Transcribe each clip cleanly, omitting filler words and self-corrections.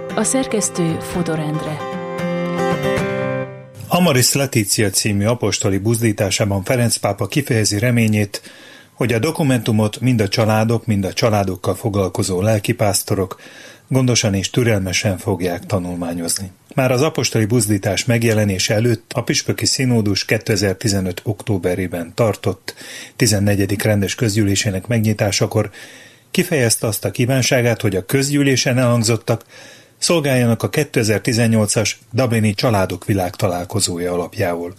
A szerkesztő Fodor Endre. Amoris Laetitia című apostoli buzdításában Ferenc pápa kifejezi reményét, hogy a dokumentumot mind a családok, mind a családokkal foglalkozó lelkipásztorok gondosan és türelmesen fogják tanulmányozni. Már az apostoli buzdítás megjelenése előtt a püspöki színódus 2015. októberében tartott 14. rendes közgyűlésének megnyitásakor kifejezte azt a kívánságát, hogy a közgyűlésen elhangzottak szolgáljanak a 2018-as Dublini Családok Világtalálkozója alapjául.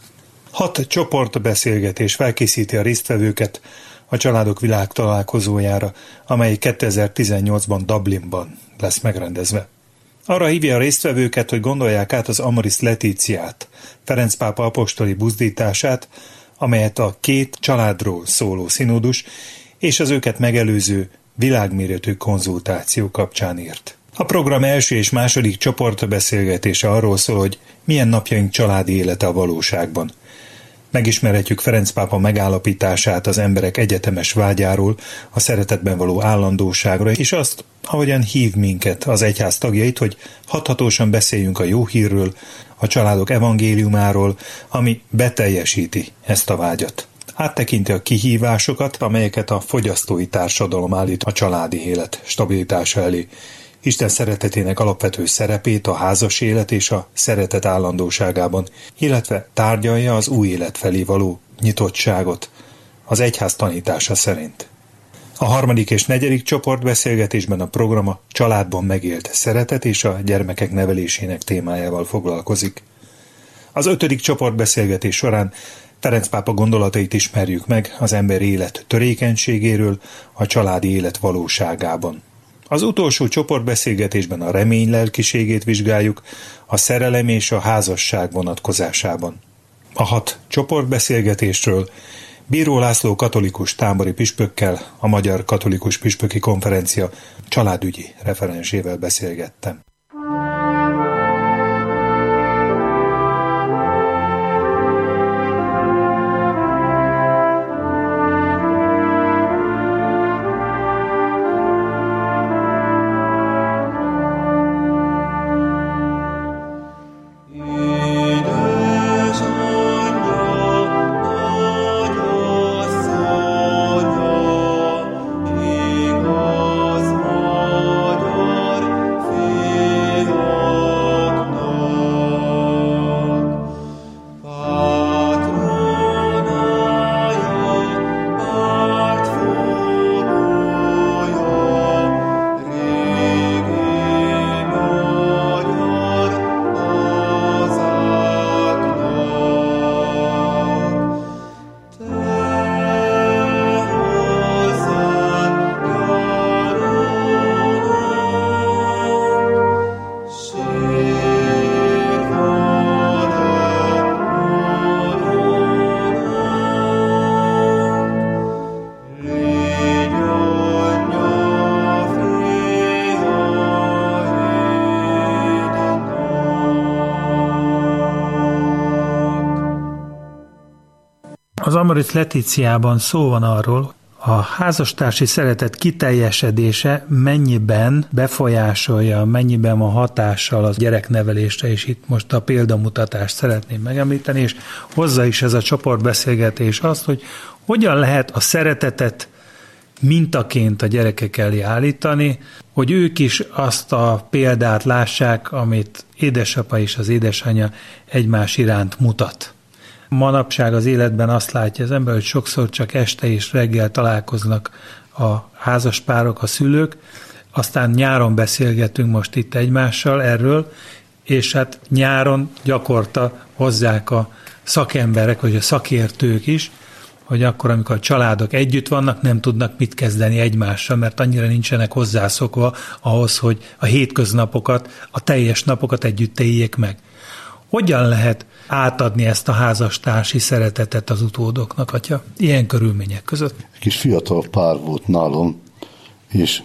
6 csoportbeszélgetés felkészíti a résztvevőket a Családok Világtalálkozójára, amely 2018-ban Dublinban lesz megrendezve. Arra hívja a résztvevőket, hogy gondolják át az Amoris Laetitiát, Ferenc pápa apostoli buzdítását, amelyet a 2 családról szóló színódus és az őket megelőző világméretű konzultáció kapcsán írt. A program első és második csoportbeszélgetése arról szól, hogy milyen napjaink családi élete a valóságban. Megismerhetjük Ferenc pápa megállapítását az emberek egyetemes vágyáról, a szeretetben való állandóságra, és azt, ahogyan hív minket, az egyház tagjait, hogy hathatósan beszéljünk a jó hírről, a családok evangéliumáról, ami beteljesíti ezt a vágyat. Áttekinti a kihívásokat, amelyeket a fogyasztói társadalom állít a családi élet stabilitása elé. Isten szeretetének alapvető szerepét a házas élet és a szeretet állandóságában, illetve tárgyalja az új élet felé való nyitottságot az egyház tanítása szerint. A 3. és 4. csoportbeszélgetésben a program a családban megélt szeretet és a gyermekek nevelésének témájával foglalkozik. Az 5. csoportbeszélgetés során Ferenc pápa gondolatait ismerjük meg az ember élet törékenységéről a családi élet valóságában. Az utolsó csoportbeszélgetésben a remény lelkiségét vizsgáljuk a szerelem és a házasság vonatkozásában. A 6 csoportbeszélgetésről Bíró László katolikus tábori püspökkel, a Magyar Katolikus Püspöki Konferencia családügyi referensével beszélgettem. Az Amoris Laetitiában szó van arról, a házastársi szeretet kiteljesedése mennyiben befolyásolja, mennyiben van hatással a gyereknevelésre, és itt most a példamutatást szeretném megemlíteni, és hozza is ez a csoportbeszélgetés azt, hogy hogyan lehet a szeretetet mintaként a gyerekek elé állítani, hogy ők is azt a példát lássák, amit édesapa és az édesanyja egymás iránt mutat. Manapság az életben azt látja az ember, hogy sokszor csak este és reggel találkoznak a házaspárok, a szülők, aztán nyáron beszélgetünk most itt egymással erről, és hát nyáron gyakorta hozzák a szakemberek, vagy a szakértők is, hogy akkor, amikor a családok együtt vannak, nem tudnak mit kezdeni egymással, mert annyira nincsenek hozzászokva ahhoz, hogy a hétköznapokat, a teljes napokat együtt éljék meg. Hogyan lehet átadni ezt a házastársi szeretetet az utódoknak, atya, ilyen körülmények között? Egy kis fiatal pár volt nálam, és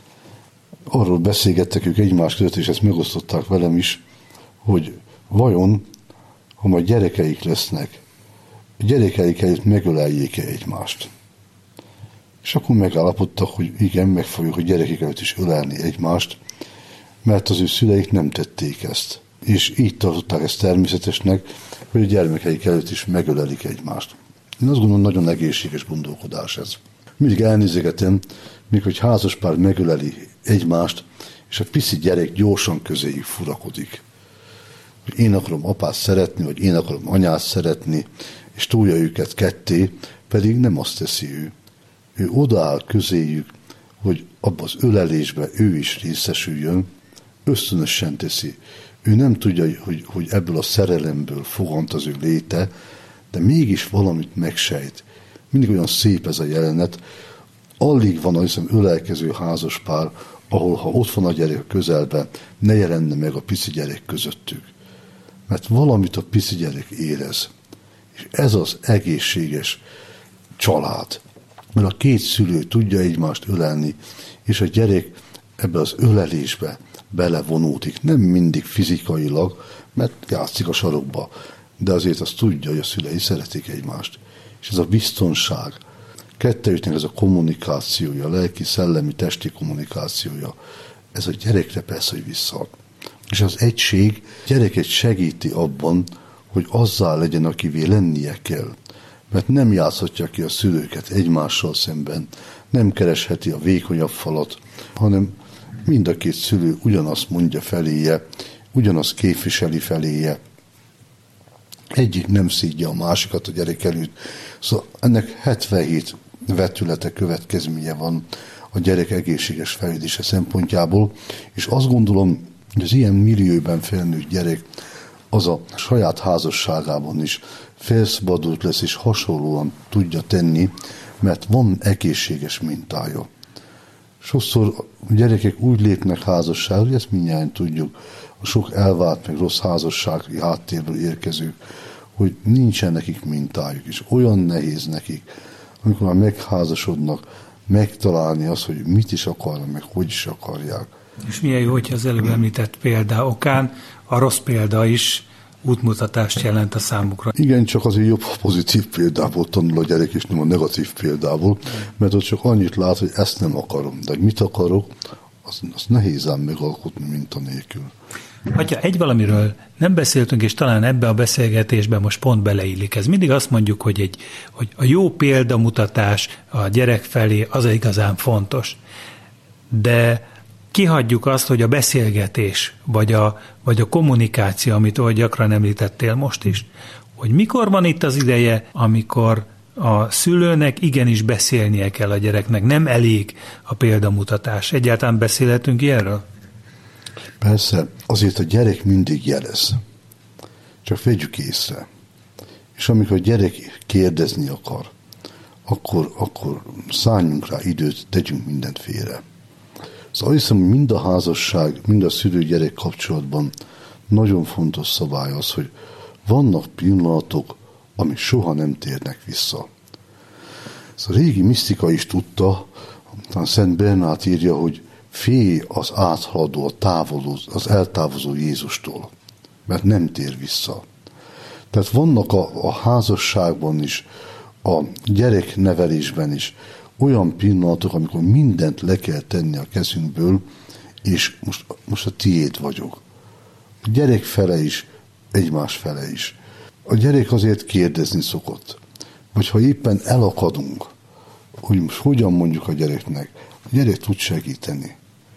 arról beszélgettek ők egymás között, és ezt megosztották velem is, hogy vajon, ha majd gyerekeik lesznek, a gyerekeik előtt megöleljék-e egymást. És akkor megállapodtak, hogy igen, meg fogjuk a gyerekek előtt is ölelni egymást, mert az ő szüleik nem tették ezt. És így tartották ezt természetesnek, hogy a gyermekeik előtt is megölelik egymást. Én azt gondolom, nagyon egészséges gondolkodás ez. Mindig elnézegetem, mikor egy házaspár megöleli egymást, és a pici gyerek gyorsan közéjük furakodik. Hogy én akarom apát szeretni, vagy én akarom anyát szeretni, és túlja őket ketté, pedig nem azt teszi ő. Ő odaáll közéjük, hogy abba az ölelésbe ő is részesüljön, ösztönösen teszi. Ő nem tudja, hogy ebből a szerelemből fogant az ő léte, de mégis valamit megsejt. Mindig olyan szép ez a jelenet. Alig van, hiszem, ölelkező házaspár, ahol, ha ott van a gyerek a közelben, ne jelenne meg a pici gyerek közöttük. Mert valamit a pici gyerek érez. És ez az egészséges család. Mert a két szülő tudja egymást ölelni, és a gyerek ebbe az ölelésbe belevonódik. Nem mindig fizikailag, mert játszik a sarokba, de azért azt tudja, hogy a szülei szeretik egymást. És ez a biztonság, kettőjüknek ez a kommunikációja, lelki, szellemi, testi kommunikációja, ez a gyerekre persze, hogy vissza. És az egység gyereket segíti abban, hogy azzá legyen, akivé lennie kell. Mert nem játszhatja ki a szülőket egymással szemben, nem keresheti a vékonyabb falat, hanem mind a két szülő ugyanazt mondja feléje, ugyanazt képviseli feléje. Egyik nem szídja a másikat a gyerek előtt. Szóval ennek 77 vetülete, következménye van a gyerek egészséges fejlődése szempontjából, és azt gondolom, hogy az ilyen millióben felnőtt gyerek az a saját házasságában is felszabadult lesz, és hasonlóan tudja tenni, mert van egészséges mintája. Sokszor a gyerekek úgy lépnek házasságra, hogy ezt mindjárt tudjuk, a sok elvált, meg rossz házassági háttérből érkezők, hogy nincsen nekik mintájuk, és olyan nehéz nekik, amikor már megházasodnak, megtalálni azt, hogy mit is akarnak, meg hogy is akarják. És milyen jó, hogyha az előbb említett példa okán a rossz példa is útmutatást jelent a számukra. Igen, csak azért jobb pozitív példából tanul a gyerek, és nem a negatív példából, mert ott csak annyit lát, hogy ezt nem akarom, de mit akarok, az nehéz ám megalkotni mintanélkül. Atya, egy valamiről nem beszéltünk, és talán ebbe a beszélgetésben most pont beleillik. Ez mindig azt mondjuk, hogy a jó példamutatás a gyerek felé az igazán fontos. De kihagyjuk azt, hogy a beszélgetés, vagy a kommunikáció, amit olyan gyakran említettél most is, hogy mikor van itt az ideje, amikor a szülőnek igenis beszélnie kell a gyereknek, nem elég a példamutatás. Egyáltalán beszélhetünk ilyenről? Persze, azért a gyerek mindig jelez. Csak vegyük észre. És amikor a gyerek kérdezni akar, akkor szálljunk rá időt, tegyünk mindent félre. Szóval hiszem, hogy mind a házasság, mind a szülő-gyerek kapcsolatban nagyon fontos szabály az, hogy vannak pillanatok, amik soha nem térnek vissza. Szóval a régi misztika is tudta, Szent Bernát írja, hogy félj az áthaladó, az eltávozó Jézustól, mert nem tér vissza. Tehát vannak a házasságban is, a gyereknevelésben is olyan pillanatok, amikor mindent le kell tenni a kezünkből, és most a tiéd vagyok. A gyerek fele is, egymás fele is. A gyerek azért kérdezni szokott. Vagy ha éppen elakadunk, hogy most hogyan mondjuk a gyereknek, a gyerek tud segíteni.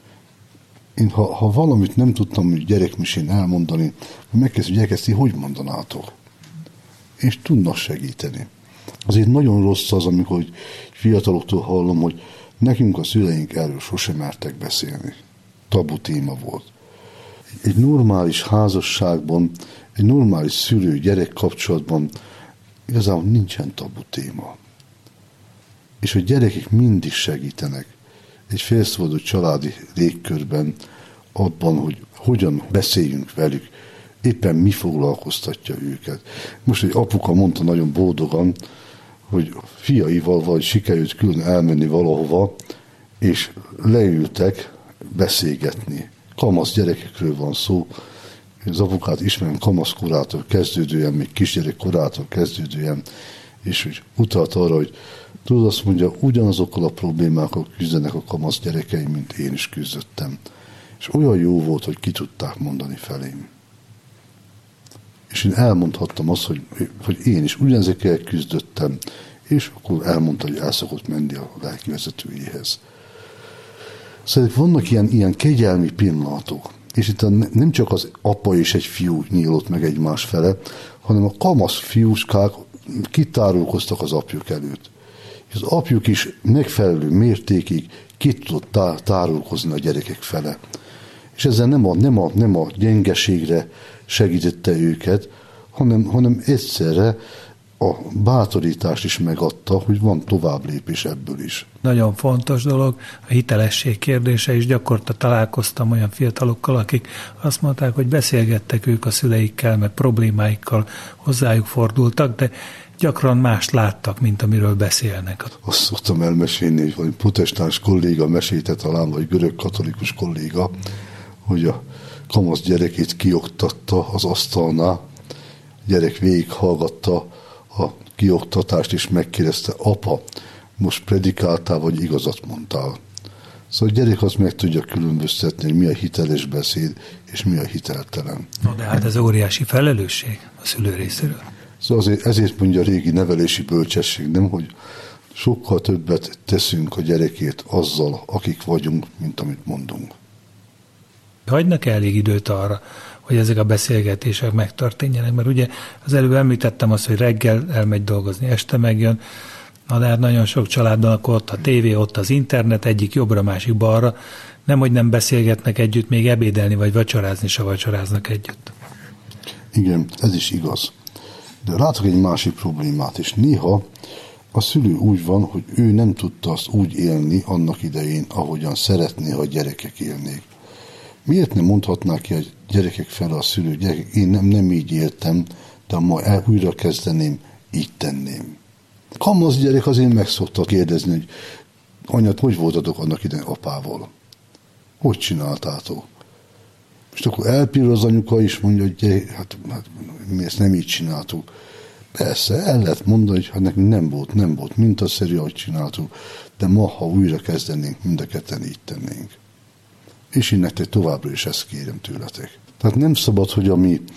Én ha valamit nem tudtam, hogy gyerekmisén elmondani, megkezdjük gyerekeszti, hogy mondanátok? És tudnak segíteni. Azért nagyon rossz az, amikor fiataloktól hallom, hogy nekünk a szüleink erről sosem mertek beszélni. Tabu téma volt. Egy normális házasságban, egy normális szülő-gyerek kapcsolatban igazából nincsen tabu téma. És a gyerekek mindig segítenek egy felszabadult családi légkörben abban, hogy hogyan beszéljünk velük, éppen mi foglalkoztatja őket. Most egy apuka mondta nagyon boldogan, hogy fiaival vagy sikerült külön elmenni valahova, és leültek beszélgetni. Kamasz gyerekekről van szó, az apukát ismerem kamaszkorától kezdődően, még kisgyerek korától kezdődően, és hogy utalt arra, hogy tudod, azt mondja, ugyanazokkal a problémákkal küzdenek a kamasz gyerekeim, mint én is küzdöttem. És olyan jó volt, hogy ki tudták mondani felém. És én elmondhattam azt, hogy én is ugyanezekkel küzdöttem, és akkor elmondta, hogy el szokott menni a lelkivezetőjéhez. Szóval vannak ilyen kegyelmi pillanatok, és itt nem csak az apa és egy fiú nyílott meg egymás fele, hanem a kamasz fiúskák kitárulkoztak az apjuk előtt. És az apjuk is megfelelő mértékig ki tudott tárulkozni a gyerekek fele. És ezzel nem a gyengeségre segítette őket, hanem egyszerre a bátorítást is megadta, hogy van tovább lépés ebből is. Nagyon fontos dolog a hitelesség kérdése, és gyakorta találkoztam olyan fiatalokkal, akik azt mondták, hogy beszélgettek ők a szüleikkel, meg problémáikkal hozzájuk fordultak, de gyakran mást láttak, mint amiről beszélnek. Azt szoktam elmesélni, hogy valami protestáns kolléga mesélte talán, vagy görög-katolikus kolléga, hogy a kamasz gyerekét kioktatta az asztalnál, a gyerek végighallgatta a kioktatást, és megkérdezte, apa, most predikáltál, vagy igazat mondtál? Szóval a gyerek azt meg tudja különböztetni, hogy mi a hiteles beszéd, és mi a hiteltelen. No, de hát ez óriási felelősség a szülő részéről. Szóval ezért mondja a régi nevelési bölcsesség, nem, hogy sokkal többet teszünk a gyerekért azzal, akik vagyunk, mint amit mondunk. Hagynak elég időt arra, hogy ezek a beszélgetések megtörténjenek, mert ugye az előbb említettem azt, hogy reggel elmegy dolgozni, este megjön, na de hát nagyon sok családban akkor ott a tévé, ott az internet, egyik jobbra, másik balra, nemhogy nem beszélgetnek együtt, még ebédelni vagy vacsorázni se vacsoráznak együtt. Igen, ez is igaz. De látok egy másik problémát, és néha a szülő úgy van, hogy ő nem tudta azt úgy élni annak idején, ahogyan szeretné, ha a gyerekek élnék. Miért nem mondhatná ki a gyerekek fel a szülő, gyerekek, én nem így éltem, de ma újra kezdeném, így tenném. Kamasz gyerek azért meg szokta kérdezni, hogy anyát, hogy voltatok annak idején apával? Hogy csináltátok? És akkor elpirul az anyuka is, mondja, hogy hát mi ezt nem így csináltuk. Persze, el lehet mondani, hogy hát nekünk nem volt mintaszerű, ahogy csináltuk, de ma, ha újra kezdenénk, mind a ketten így tennénk. És én nektek továbbra is ezt kérem tőletek. Tehát nem szabad, hogy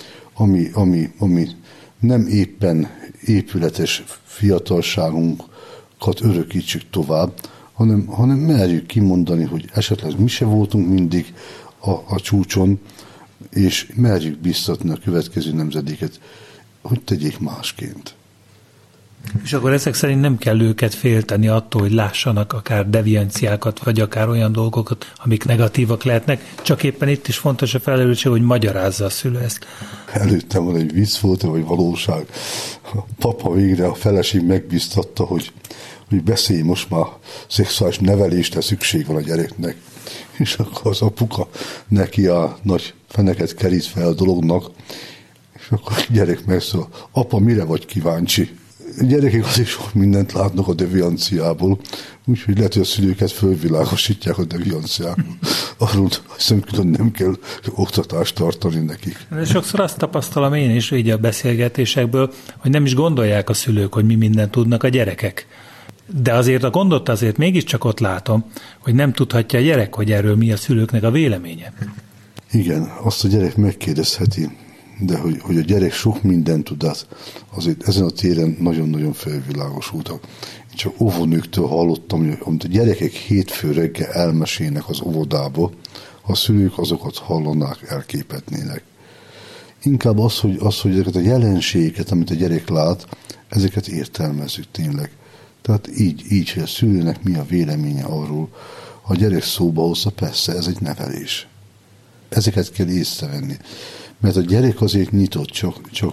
ami nem éppen épületes fiatalságunkat örökítsük tovább, hanem merjük kimondani, hogy esetleg mi se voltunk mindig a csúcson, és merjük biztatni a következő nemzedéket, hogy tegyék másként. És akkor ezek szerint nem kell őket félteni attól, hogy lássanak akár devianciákat, vagy akár olyan dolgokat, amik negatívak lehetnek, csak éppen itt is fontos a felelősség, hogy magyarázza a szülő ezt. Előttem van egy vicc volt, vagy valóság. A papa végre a feleség megbíztatta, hogy beszélj most már szexuális nevelésre szükség van a gyereknek. És akkor az apuka neki a nagy feneket kerít fel a dolognak, és akkor a gyerek megszól, apa, mire vagy kíváncsi? A gyerekek azért sok mindent látnak a devianciából, úgyhogy lehet, hogy a szülőket fölvilágosítják a devianciából. Arról hiszem, külön nem kell oktatást tartani nekik. De sokszor azt tapasztalom én is így a beszélgetésekből, hogy nem is gondolják a szülők, hogy mi mindent tudnak a gyerekek. De azért a gondot azért mégiscsak ott látom, hogy nem tudhatja a gyerek, hogy erről mi a szülőknek a véleménye. Igen, azt a gyerek megkérdezheti, de hogy a gyerek sok mindent tud, azért ezen a téren nagyon-nagyon felvilágosultak. Én csak óvónőktől hallottam, hogy amit a gyerekek hétfő reggel elmesélnek az óvodába, a szülők azokat hallanák, elképetnének. Inkább az, hogy ezeket a jelenségeket, amit a gyerek lát, ezeket értelmezzük tényleg. Tehát így, hogy a szülőnek mi a véleménye arról, ha a gyerek szóba hozza, persze, ez egy nevelés. Ezeket kell észrevenni. Mert a gyerek azért nyitott, csak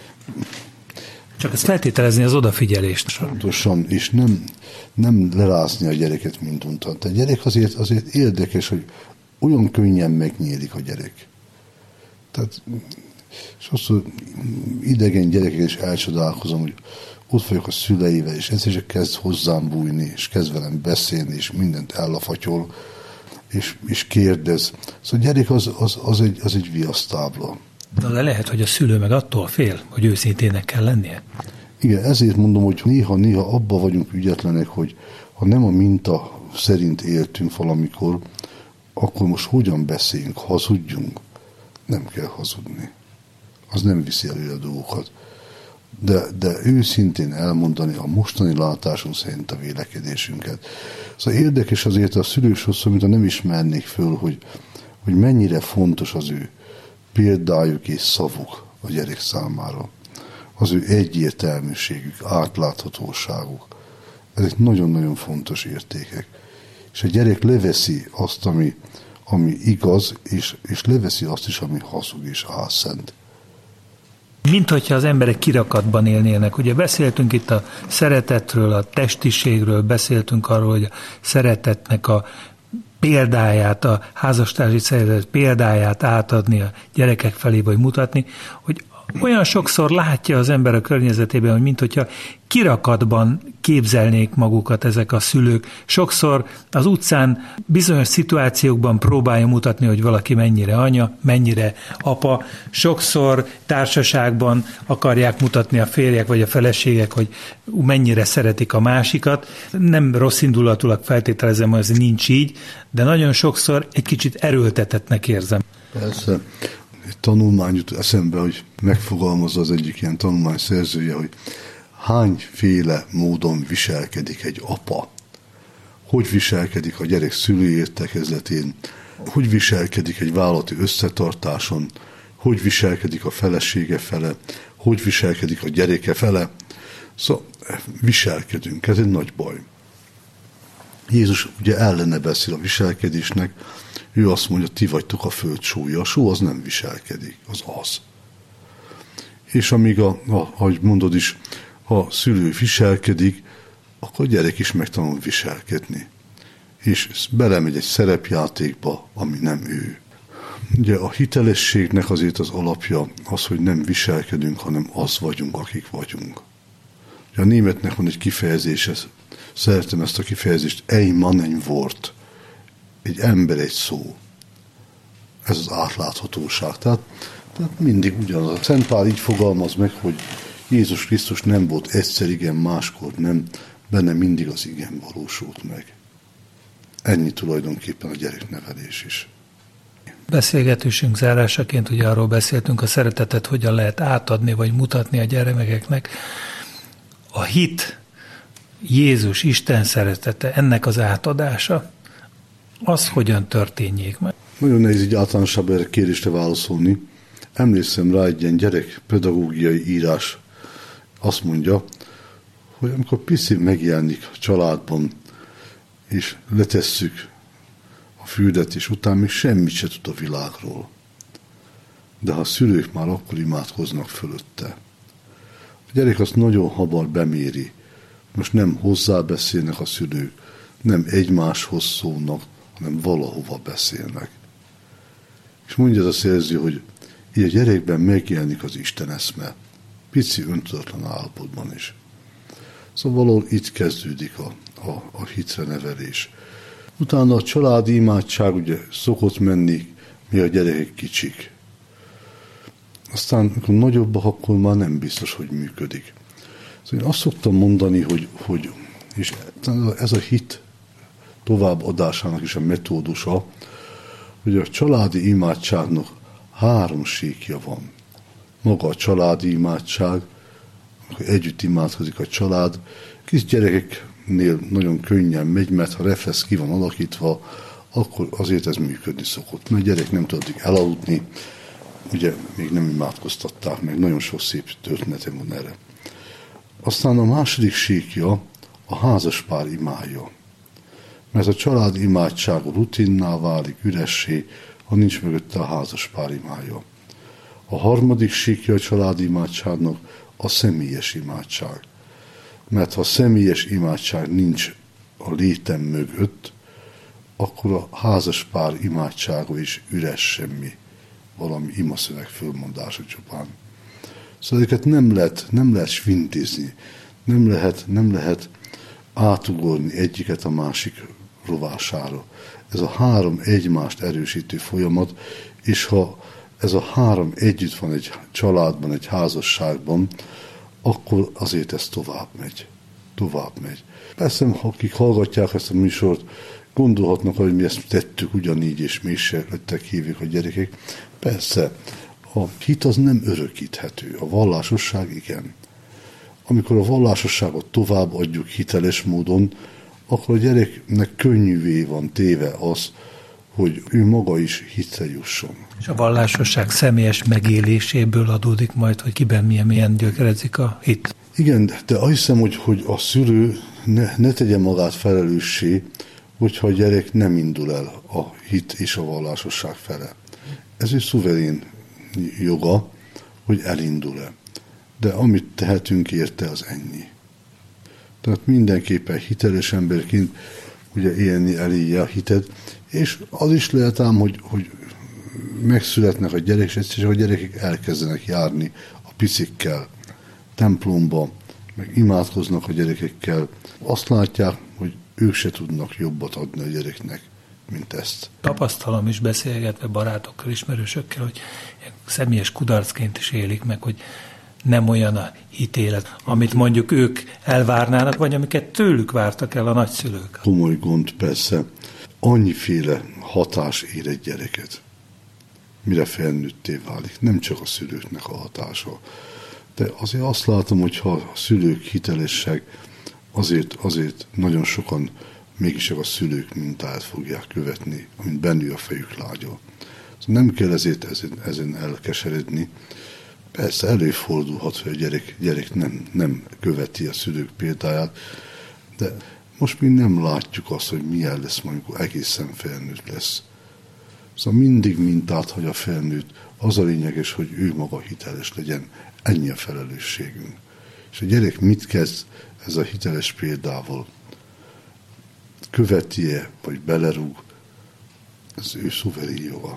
ezt feltételezni az odafigyelést. Pontosan, és nem lerázni a gyereket minduntan. A gyerek azért érdekes, hogy olyan könnyen megnyílik a gyerek. Tehát sokszor idegen gyerekek is elcsodálkozom, hogy ott vagyok a szüleivel, és ez is kezd hozzám bújni, és kezd velem beszélni, és mindent ellafatyol, és kérdez. Szóval a gyerek az egy viasztábla. De lehet, hogy a szülő meg attól fél, hogy őszintének kell lennie. Igen, ezért mondom, hogy néha abba vagyunk ügyetlenek, hogy ha nem a minta szerint éltünk valamikor, akkor most hogyan beszéljünk, hazudjunk? Nem kell hazudni. Az nem viszi elő a dolgokat. De őszintén elmondani a mostani látásunk szerint a vélekedésünket. Szóval érdekes azért a szülők sokszor, mintha nem ismernék föl, hogy mennyire fontos az ő példájuk és szavuk a gyerek számára. Az ő egyértelműségük, átláthatóságuk. Ezek nagyon-nagyon fontos értékek. És a gyerek leveszi azt, ami igaz, és leveszi azt is, ami hazug és álszent. Mint hogyha az emberek kirakatban élnének. Ugye beszéltünk itt a szeretetről, a testiségről, beszéltünk arról, hogy a szeretetnek a példáját, a házastársi szeretet példáját átadni a gyerekek felé, vagy mutatni, hogy olyan sokszor látja az ember a környezetében, hogy mint hogyha kirakatban képzelnék magukat ezek a szülők. Sokszor az utcán bizonyos szituációkban próbálja mutatni, hogy valaki mennyire anya, mennyire apa. Sokszor társaságban akarják mutatni a férjek vagy a feleségek, hogy mennyire szeretik a másikat. Nem rossz indulatulag feltételezem, hogy ez nincs így, de nagyon sokszor egy kicsit erőltetettnek érzem. Persze. Egy tanulmány jut eszembe, hogy megfogalmazza az egyik ilyen tanulmány szerzője, hogy hányféle módon viselkedik egy apa. Hogy viselkedik a gyerek szülői értekezletén, hogy viselkedik egy vállalati összetartáson, hogy viselkedik a felesége fele, hogy viselkedik a gyereke fele. Szóval viselkedünk, ez egy nagy baj. Jézus ugye ellene beszél a viselkedésnek, ő azt mondja, ti vagytok a föld sója. A só az nem viselkedik, az. És amíg, ahogy mondod is, ha szülő viselkedik, akkor a gyerek is megtanul viselkedni. És belemegy egy szerepjátékba, ami nem ő. Ugye a hitelességnek azért az alapja az, hogy nem viselkedünk, hanem az vagyunk, akik vagyunk. Ugye a németnek van egy kifejezése, szeretem ezt a kifejezést, ein Mann, ein Wort. Egy ember, egy szó. Ez az átláthatóság. Tehát mindig ugyanaz. A Szent Pál így fogalmaz meg, hogy Jézus Krisztus nem volt egyszer igen, máskor nem, benne mindig az igen valósult meg. Ennyi tulajdonképpen a gyereknevelés is. Beszélgetésünk zárásaként ugye arról beszéltünk, a szeretetet hogyan lehet átadni, vagy mutatni a gyermekeknek. A hit, Jézus, Isten szeretete, ennek az átadása, az hogyan történjék meg? Nagyon nehéz így általánosabban erre kérdésre válaszolni. Emlékszem rá egy ilyen gyerekpedagógiai írás, azt mondja, hogy amikor pici megjelenik a családban, és letesszük a füldet, és utána még semmit se tud a világról. De ha a szülők már akkor imádkoznak fölötte. A gyerek azt nagyon hamar beméri. Most nem hozzá beszélnek a szülők, nem egymáshoz szólnak, hanem valahova beszélnek. És mondja ez a szerző, hogy így a gyerekben megjelenik az Isten eszme, pici öntudatlan állapotban is. Szóval valahol itt kezdődik a hitre nevelés. Utána a családi imádság ugye szokott menni, mi a gyerekek kicsik. Aztán, amikor nagyobbak, akkor már nem biztos, hogy működik. Szóval én azt szoktam mondani, hogy és ez a hit továbbadásának is a metódusa, hogy a családi imádságnak 3 síkja van. Maga a családi imádság, amikor együtt imádkozik a család, kis gyerekeknél nagyon könnyen megy, mert ha reflex ki van alakítva, akkor azért ez működni szokott. Mert a gyerek nem tud addig elaludni, ugye még nem imádkoztatták meg, nagyon sok szép történetem van erre. Aztán a második síkja a házaspár imádja. Mert a család imádság rutinná válik, üressé, ha nincs mögötte a házaspár imádja. A harmadik síkja a család imádságnak a személyes imádság. Mert ha a személyes imádság nincs a létem mögött, akkor a házaspár imádsága is üres semmi, valami imaszöveg fölmondása csupán. Szóval ezeket nem lehet svintizni, nem lehet átugorni egyiket a másik rovására. Ez a 3 egymást erősítő folyamat, és ha ez a 3 együtt van egy családban, egy házasságban, akkor azért ez tovább megy. Persze, akik hallgatják ezt a műsort, Gondolhatnak, hogy mi ezt tettük ugyanígy, és mi is lettek hívjuk a gyerekek. Persze, a hit az nem örökíthető, a vallásosság igen. Amikor a vallásosságot tovább adjuk hiteles módon, akkor a gyereknek könnyűvé van téve az, hogy ő maga is hitre jusson. És a vallásosság személyes megéléséből adódik majd, hogy kiben milyen gyökerezik a hit. Igen, de azt hiszem, hogy a szülő ne tegye magát felelőssé, hogyha a gyerek nem indul el a hit és a vallásosság fele. Ez egy szuverén joga, hogy elindul-e. De amit tehetünk érte, az ennyi. Tehát mindenképpen hiteles emberként ugye élni eléje a hitet, és az is lehet ám, hogy megszületnek a gyerekek, és a gyerekek elkezdenek járni a picikkel templomba, meg imádkoznak a gyerekekkel. Azt látják, hogy ők se tudnak jobbat adni a gyereknek, mint ezt. Tapasztalom is beszélgetve barátokkal, ismerősökkel, hogy személyes kudarcként is élik meg, hogy nem olyan a hitélet, amit mondjuk ők elvárnának, vagy amiket tőlük vártak el a nagyszülők. Komoly gond persze. Annyiféle hatás ér egy gyereket, mire felnőtté válik. Nem csak a szülőknek a hatása. De azért azt látom, hogy ha a szülők hitelesek, azért nagyon sokan mégis a szülők mintáját fogják követni, amint bennül a fejük lágyol. Szóval nem kell ezért ezen elkeseredni. Persze előfordulhat, hogy a gyerek nem követi a szülők példáját, de most mi nem látjuk azt, hogy milyen lesz, amikor egészen felnőtt lesz. Szóval mindig mintát hagy a felnőtt. Az a lényeges, hogy ő maga hiteles legyen. Ennyi a felelősségünk. És a gyerek mit kezd ez a hiteles példával? Követi-e, vagy belerúg? Ez ő szuverén joga.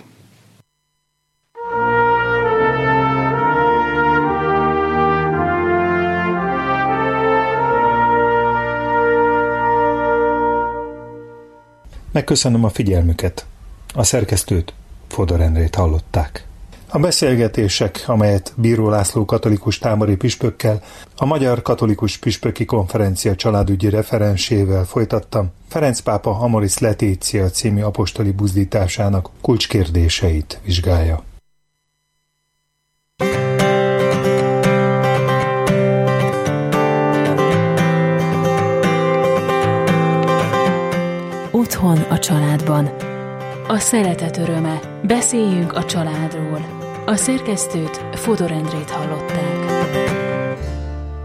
Megköszönöm a figyelmüket. A szerkesztőt, Fodor Endrét hallották. A beszélgetések, amelyet Bíró László katolikus tábori püspökkel, a Magyar Katolikus Püspöki Konferencia családügyi referensével folytattam, Ferenc pápa Amoris Laetitia című apostoli buzdításának kulcskérdéseit vizsgálja. Otthon a családban. A szeretet öröme. Beszéljünk a családról. A szerkesztőt, Fodor Endrét hallották.